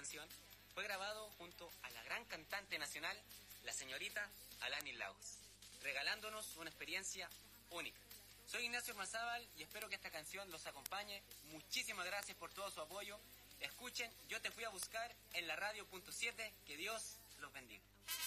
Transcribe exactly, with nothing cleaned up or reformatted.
canción fue grabado junto a la gran cantante nacional, la señorita Alanis Laus, regalándonos una experiencia única. Soy Ignacio Mazábal y espero que esta canción los acompañe. Muchísimas gracias por todo su apoyo. Escuchen Yo te fui a buscar en la radio punto siete. Que Dios los bendiga.